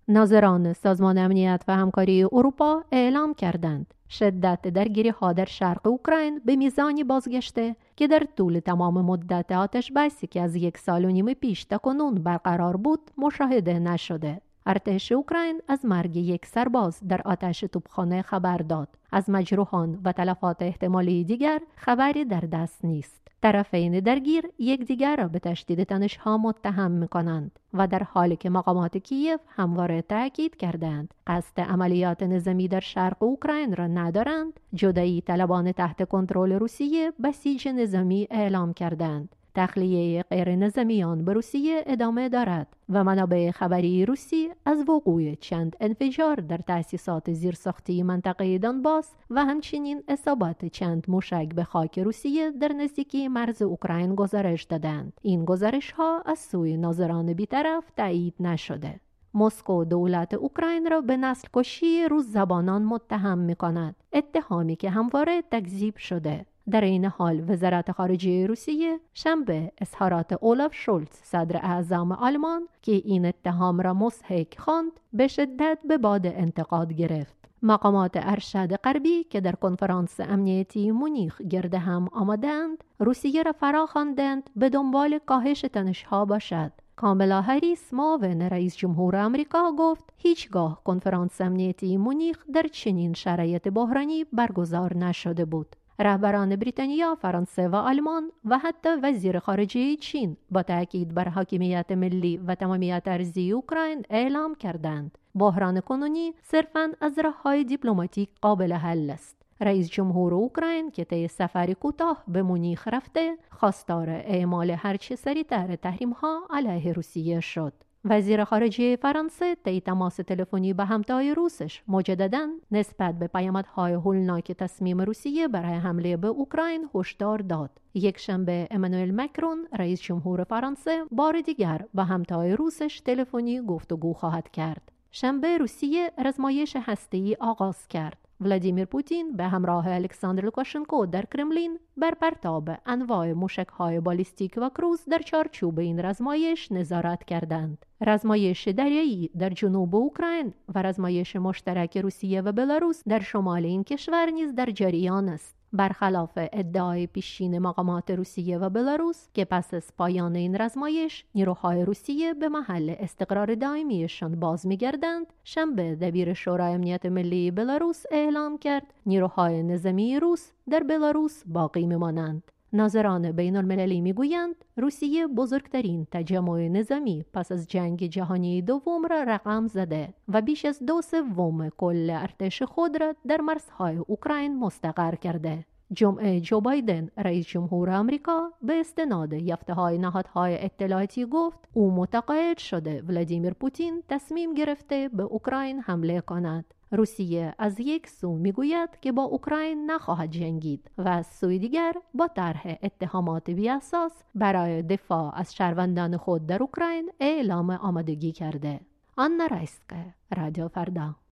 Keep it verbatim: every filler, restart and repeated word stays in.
ناظران سازمان امنیت و همکاری اروپا اعلام کردند شدت درگیری‌ها در شرق اوکراین به میزانی بازگشته که در طول تمام مدت آتش بسی که از یک سال و نیم پیش تا کنون برقرار بود مشاهده نشده. ارتش اوکراین از مرگ یک سرباز در آتش توپخانه خبر داد. از مجروحان و تلفات احتمالی دیگر خبری در دست نیست. طرفین درگیر یکدیگر را به تشدید تنش‌ها متهم می‌کنند و در حالی که مقامات کیف همواره تاکید کردند قصد عملیات نظامی در شرق اوکراین را ندارند، جدایی طلبان تحت کنترل روسیه بسیج نظامی اعلام کردند. تخلیه غیر نظامیان به روسیه ادامه دارد و منابع خبری روسی از وقوع چند انفجار در تأسیسات زیرساختی منطقه دونباس و همچنین اصابت چند موشک به خاک روسیه در نزدیکی مرز اوکراین گزارش دادند. این گزارش ها از سوی ناظران بی‌طرف تایید نشده. مسکو دولت اوکراین را به نسل کشی روس زبانان متهم می کند، اتهامی که همواره تکذیب شده. در این حال وزارت خارجه روسیه شنبه اظهارات اولاف شولز صدر اعظم آلمان که این اتهام را مضحک خواند به شدت به باد انتقاد گرفت. مقامات ارشد غربی که در کنفرانس امنیتی مونیخ گرد هم آمدند روسیه را فرا خواندند به دنبال کاهش تنش‌ها باشد. کامالا هریس معاون رئیس جمهور آمریکا گفت هیچگاه کنفرانس امنیتی مونیخ در چنین شرایط بحرانی برگزار نشده بود. رهبران بریتانیا، فرانسه و آلمان و حتی وزیر خارجه چین با تاکید بر حاکمیت ملی و تمامیت ارضی اوکراین اعلام کردند بحران کنونی صرفاً از راه‌های دیپلماتیک قابل حل است. رئیس جمهور اوکراین که طی سفری کوتاه به مونیخ رفته خواستار اعمال هرچه سریعتر تحریم‌ها علیه روسیه شد. وزیر خارجه فرانسه طی تماس تلفنی با همتای روسش مجدداً نسبت به پیامدهای هولناک تصمیم روسیه برای حمله به اوکراین هشدار داد. یک شنبه امانوئل مکرون رئیس جمهور فرانسه بار دیگر با همتای روسش تلفنی گفتگو خواهد کرد. شنبه روسیه رزمایش هسته‌ای آغاز کرد. ولادیمیر پوتین به همراه الکساندر لوکاشنکو در کرملین بر پرتاب انواع موشک‌های بالیستیک و کروز در چارچوب این رزمایش نظارت کردند. رزمایش دریایی در جنوب اوکراین و رزمایش مشترک روسیه و بلاروس در شمال این کشور نیز در جریان است. برخلاف ادعای پیشین مقامات روسیه و بلاروس که پس از پایان این رزمایش نیروهای روسیه به محل استقرار دائمیشان باز می‌گردند، شنبه دبیر شورای امنیت ملی بلاروس اعلام کرد نیروهای نظامی روس در بلاروس باقی می‌مانند. ناظران بین المللی میگویند روسیه بزرگترین تجمع نظامی پس از جنگ جهانی دوم را رقم زده و بیش از دو سوم کل ارتش خود را در مرزهای اوکراین مستقر کرده. جمعه جو بایدن رئیس جمهور آمریکا به استناد یافته‌های نهادهای اطلاعاتی گفت او متقاعد شده ولادیمیر پوتین تصمیم گرفته به اوکراین حمله کند. روسیه از یک سو میگوید که با اوکراین نخواهد جنگید و از سوی دیگر با طرح اتهامات بی‌اساس برای دفاع از شهروندان خود در اوکراین اعلام آمادگی کرده. آنا رایسکه، رادیو فردا.